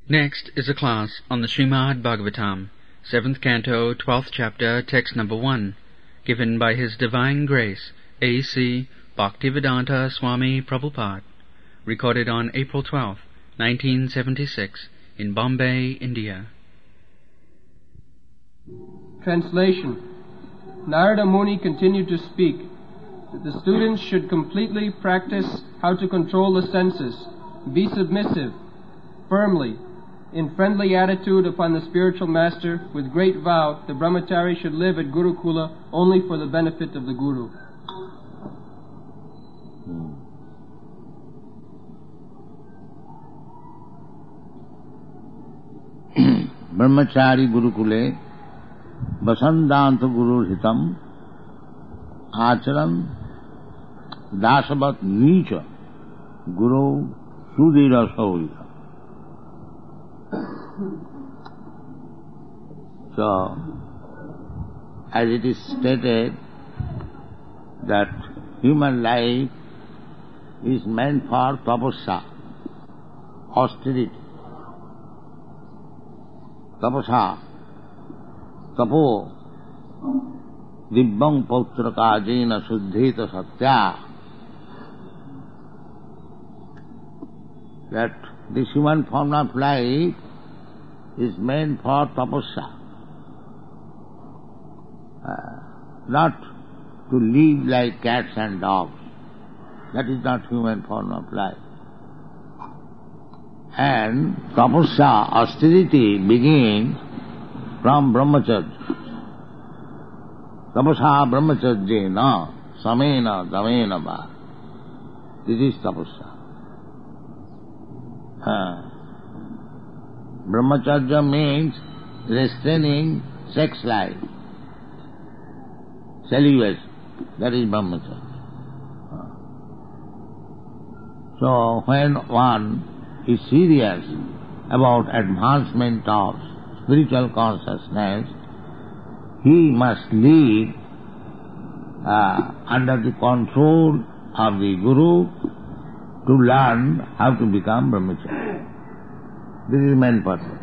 Next is a class on the Srimad Bhagavatam, 7th Canto, 12th Chapter, Text number 1, given by His Divine Grace, A.C. Bhaktivedanta Swami Prabhupada, recorded on April 12, 1976, in Bombay, India. Translation. Narada Muni continued to speak that the students should completely practice how to control the senses, be submissive, firmly, in friendly attitude upon the spiritual master. With great vow, the brahmachari should live at Gurukula only for the benefit of the Guru. Brahmachari Gurukule Vasandanta Guru Hitam Acharan Dasavat Nicha Guru Sudhira Saurita. So, as it is stated that human life is meant for tapasya, austerity. Tapasya, tapo, dibbang pautraka jena suddhita satya. That this human form of life is meant for tapasya, not to live like cats and dogs. That is not human form of life. And tapasya, austerity, begins from brahmacharya. Tapasya brahmacharya samena damena va. This is tapasya. Brahmacharya means restraining sex life, celibacy. That is brahmacharya. So when one is serious about advancement of spiritual consciousness, he must live under the control of the Guru to learn how to become brahmachari. This is main purpose.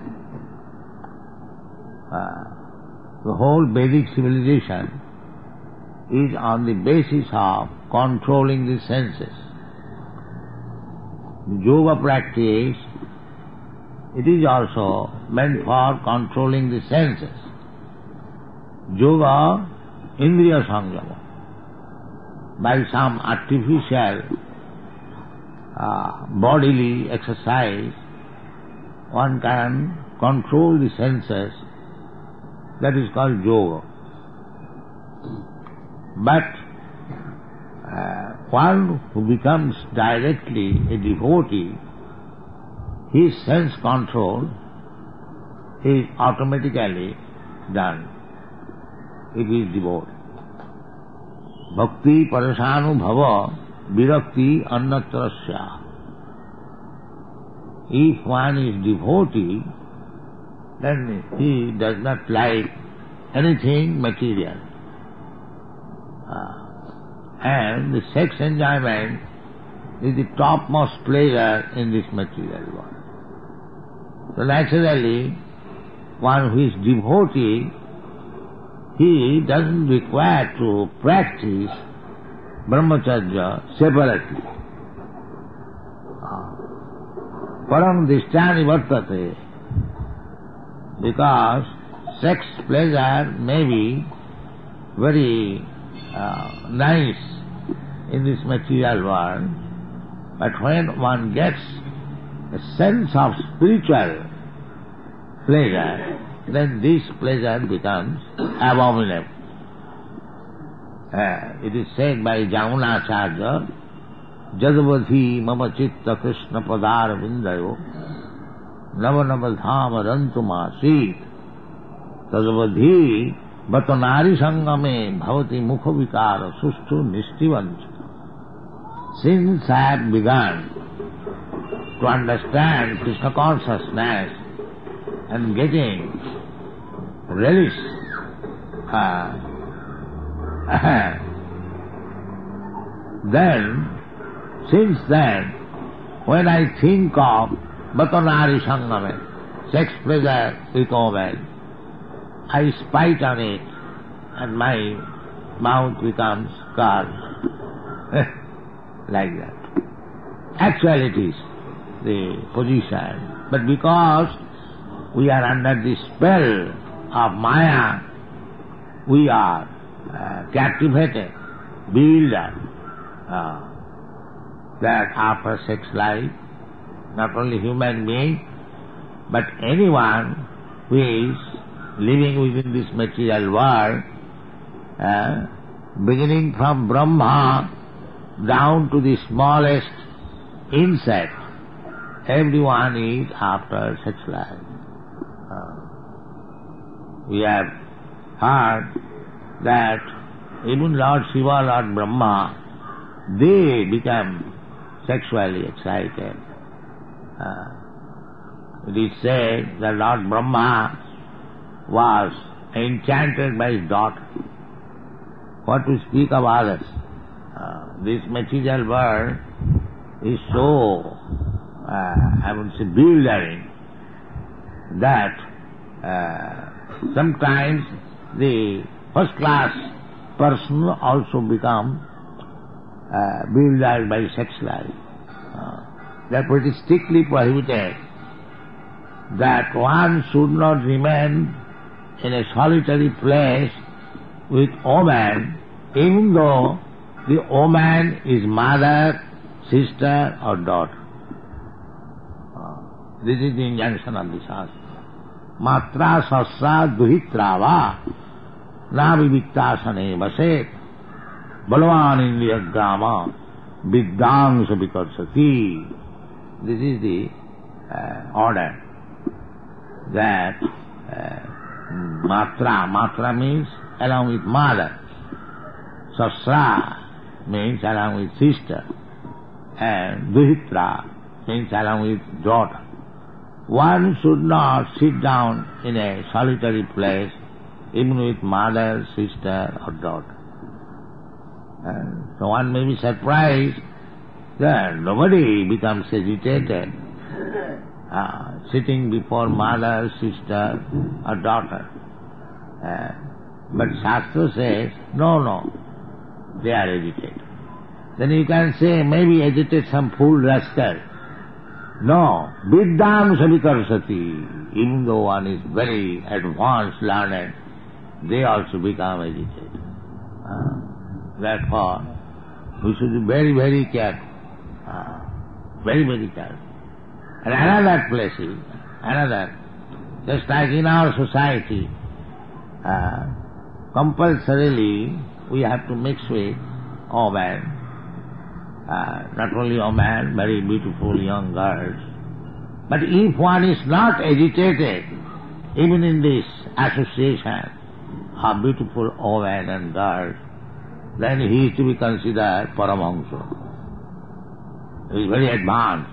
The whole Vedic civilization is on the basis of controlling the senses. The yoga practice, it is also meant for controlling the senses. Yoga, indriya samyama. By some artificial bodily exercise, one can control the senses. That is called yoga. But one who becomes directly a devotee, his sense control is automatically done if he is devotee. Bhakti parasanu bhava virakti annatrasya. If one is devotee, then he does not like anything material. And the sex enjoyment is the topmost pleasure in this material world. So naturally, one who is devotee, he doesn't require to practice brahmacharya separately. Param dishtani vartate, because sex pleasure may be very nice in this material world, but when one gets a sense of spiritual pleasure, then this pleasure becomes abominable. It is said by Jamunacharya, Jadavadhi mama chitta krishna padar vindayo navanavadhama rantumasit tadavadhi Bhatanari sangame bhavati mukha vikara sustu nistivancha. Since I have begun to understand Krishna consciousness and getting relish, since then, when I think of Bhatanari sangame, sex pleasure with woman, I spite on it and my mouth becomes curved. Like that. Actually it is the position. But because we are under the spell of Maya, we are captivated, bewildered, that after sex life, not only human being, but anyone who is living within this material world, beginning from Brahma down to the smallest insect, everyone is after sex life. We have heard that even Lord Shiva, Lord Brahma, they become sexually excited. It is said that Lord Brahma was enchanted by his daughter. What to speak of others? This material world is so, I would say, bewildering that sometimes the first-class person also become bewildered by sex life. Therefore it is strictly prohibited that one should not remain in a solitary place with woman, even though the woman is mother, sister or daughter. This is the injunction of the Shastra. Matra sasra duhitrava na viviktasane vaset balvan indriyagrama viddhansa vikarsati. This is the order that matra means along with mother, sasra means along with sister, and duhitra means along with daughter. One should not sit down in a solitary place even with mother, sister or daughter. So one may be surprised that nobody becomes agitated sitting before mother, sister or daughter. But Shastra says, no, they are agitated. Then you can say, maybe agitate some fool rascal. No, viddhansa vikarsati. Even though one is very advanced, learned, they also become agitated. Therefore, we should be very, very careful. Very, very careful. And another place is, just like in our society, compulsorily we have to mix with women, not only women, very beautiful young girls. But if one is not agitated, even in this association of beautiful women and girls, then he is to be considered Paramahamsa. He is very advanced.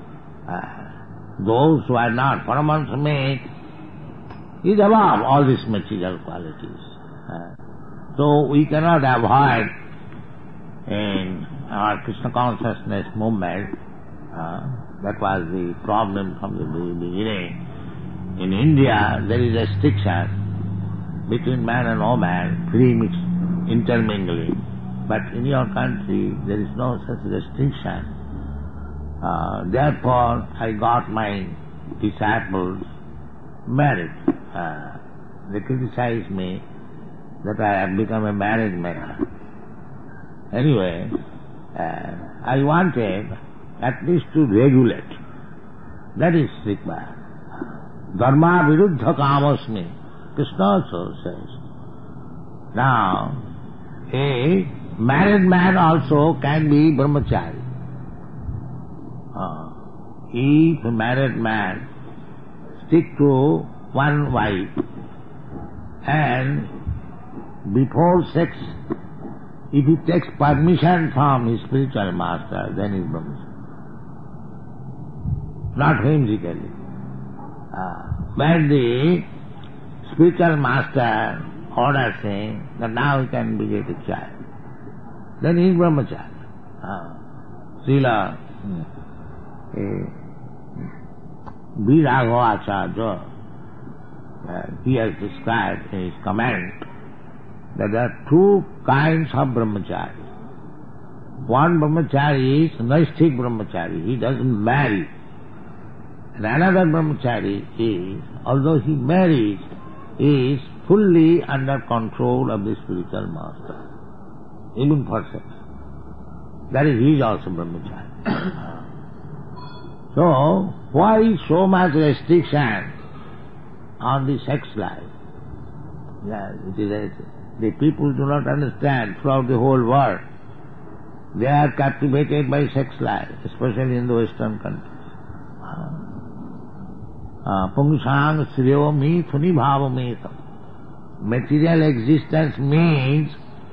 Those who are not Paramahamsa means he is above all these material qualities. So we cannot avoid in our Krishna consciousness movement, that was the problem from the beginning. In India there is a restriction between man and woman, free mixed intermingling. But in your country there is no such restriction. Therefore I got my disciples married. They criticize me that I have become a married man. Anyway, I wanted at least to regulate. That is required. Dharma viruddha kamasmi. Krishna also says. Now, a married man also can be brahmachari. If a married man stick to one wife and before sex, if he takes permission from his spiritual master, then he is brahmachari. Not whimsically. When the spiritual master orders him that now he can beget a child, then he is brahmachari. Srila Viraghava Acharya, he has described in his comment that there are two kinds of brahmachari. One brahmachari is naisthik brahmachari, he doesn't marry. And another brahmachari is, although he marries, is fully under control of the spiritual master, even for sex. That is, he is also brahmachari. So, why so much restriction on the sex life? The people do not understand throughout the whole world. They are captivated by sex life, especially in the Western countries. Pungsang sriyo mithuni bhavametam. Material existence means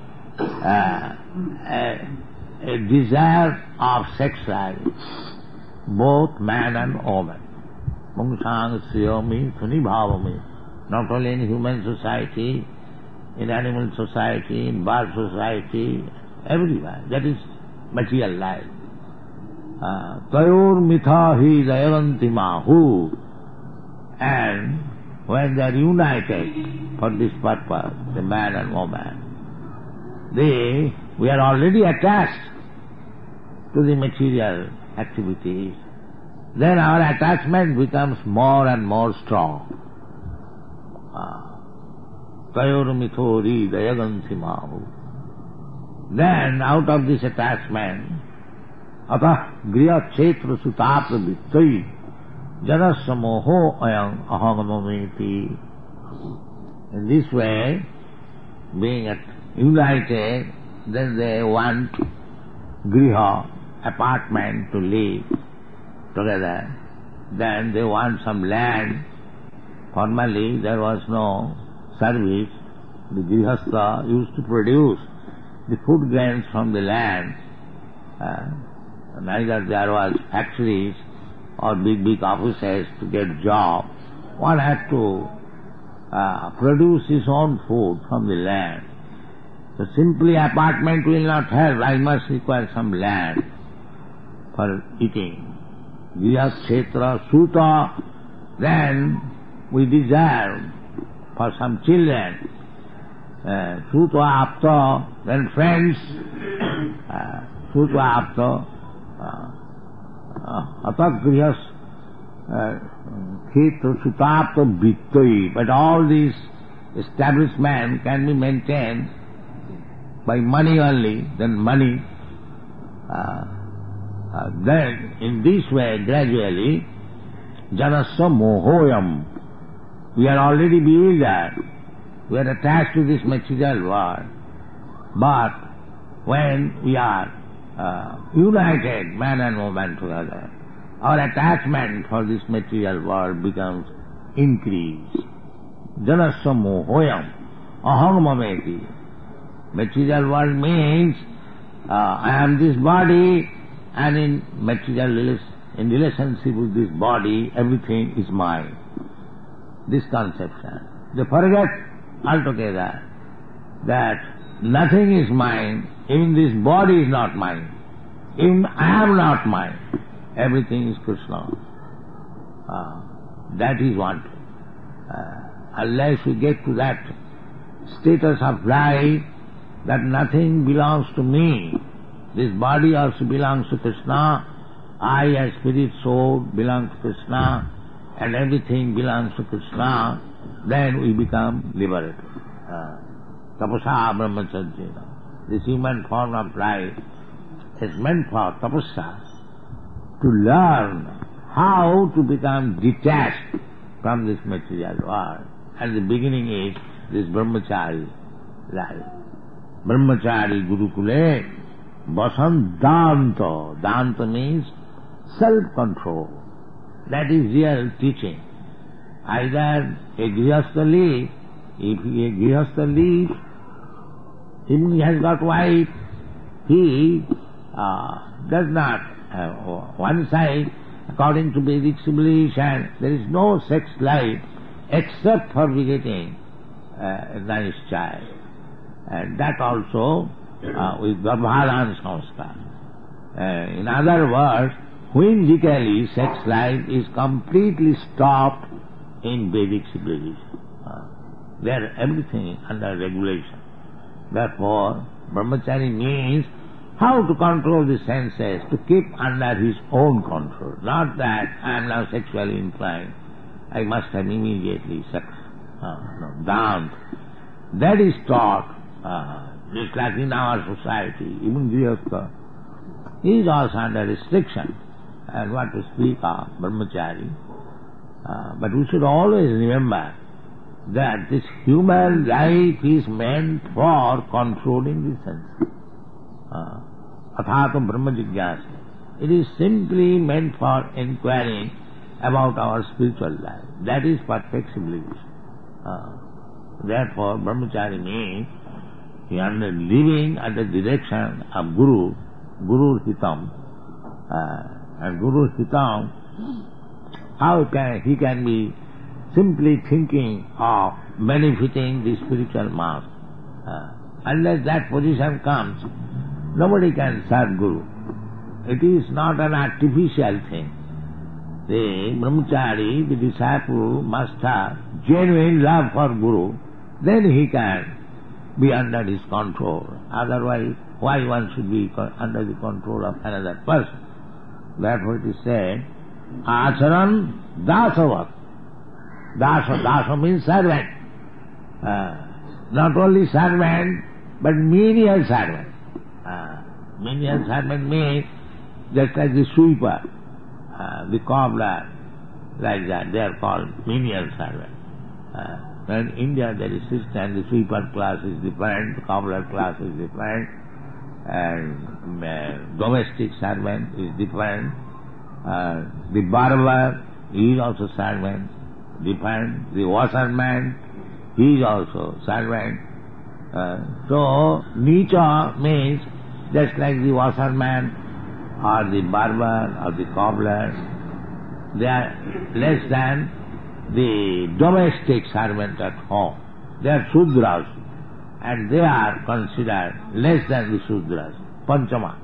a desire of sex life, both man and woman. Pungsang sriyo mithuni bhavametam. Not only in human society, in animal society, in bird society, everywhere. That is material life. Tayor mitha hi dayavanti mahu. And when they are united for this purpose, the man and woman, we are already attached to the material activities. Then our attachment becomes more and more strong. Tayor mithori dayavanti mahu. Then, out of this attachment, atah griya kshetra sutapra vittai janasya moho ayam ahagamameti. In this way, being united, then they want griha, apartment to live together. Then they want some land. Formerly there was no service. The grihastha used to produce the food grains from the land. Neither there was factories or big offices to get job. One had to produce his own food from the land. So simply apartment will not help. I must require some land for eating. Griha kshetra suta. Then we desire for some children. Suta apta, then friends. Suta apta. Atak grihas kshetra sutapta vittai. But all these establishments can be maintained by money only, then money. Then in this way, gradually, janasya mohoyam. We are already bewildered. We are attached to this material world. But when we are united, man and woman together, our attachment for this material world becomes increased. Janasya mohoyam aham mameti. Material world means I am this body, and in relationship with this body, everything is mine. This conception. They forget altogether that nothing is mine, even this body is not mine, even I am not mine. Everything is Krishna. That is wanted. Unless we get to that status of life that nothing belongs to me, this body also belongs to Krishna, I as spirit soul belong to Krishna, and everything belongs to Krishna, then we become liberated. Tapasa brahmacharya. This human form of life is meant for tapasa, to learn how to become detached from this material world. And the beginning is this brahmachari life. Brahmachari Gurukule Vasan Danta. Danta means self-control. That is real teaching. Either a grihastha leaves, if a grihastha leaves, even he has got wife, he does not have one side, according to Vedic civilization, there is no sex life except for begetting a nice child. And that also with Garbhadan Samskar. In other words, whimsically sex life is completely stopped in Vedic civilization. There everything under regulation. Therefore, brahmachari means how to control the senses, to keep under his own control. Not that I am now sexually inclined, I must have immediately sex. No, don't. That is taught, just like in our society, even Grihastha is also under restriction, and what to speak of brahmachari. But we should always remember that this human life is meant for controlling the senses. Athato Brahma Jigyasa. It is simply meant for inquiring about our spiritual life. That is perfect civilization. Therefore, brahmachari means he under living under the direction of Guru, Guru Hitam. And Guru Hitam, how he can be simply thinking of benefiting the spiritual mass. Unless that position comes, nobody can serve Guru. It is not an artificial thing. The brahmachari, the disciple, must have genuine love for Guru, then he can be under his control. Otherwise, why one should be under the control of another person? Therefore it is said, Acharan dasavat. Dasa means servant. Not only servant, but menial servant. Menial servant means just like the sweeper, the cobbler, like that. They are called menial servant. In India there is system, the sweeper class is different, the cobbler class is different, and domestic servant is different. The barber, he is also servant, different. The washerman, he is also servant. So, Nicha means just like the washerman or the barber or the cobbler, they are less than the domestic servant at home. They are Shudras, and they are considered less than the Shudras, Panchama.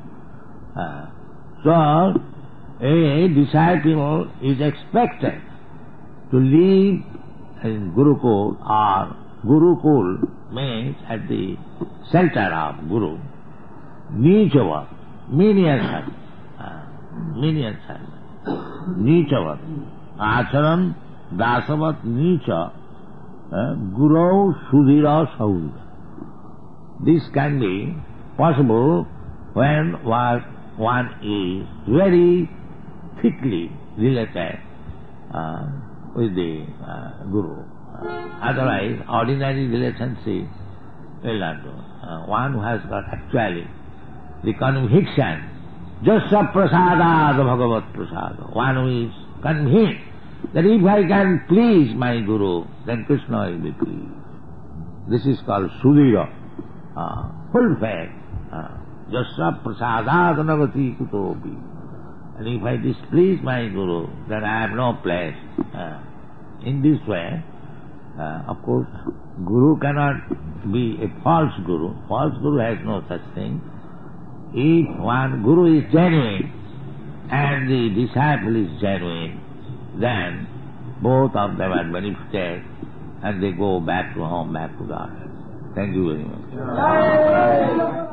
So, a disciple is expected to live in Gurukul, or Gurukul means at the center of Guru, Nichava, menial servant, menial servant, Nichava, Acharan dasavat nicha, Guru sudhira saurira. This can be possible when one is very thickly related with the Guru. Otherwise, ordinary relationship will not do. One who has got actually the conviction, Jasya prasada bhagavat prasada. One who is convinced that if I can please my Guru, then Krishna will be pleased. This is called Sudhira, full faith. Jasya prasada navati kutopi. And if I displease my Guru, then I have no place. In this way, of course, Guru cannot be a false Guru. False Guru has no such thing. If one Guru is genuine and the disciple is genuine, then both of them are benefited and they go back to home, back to God. Thank you very much.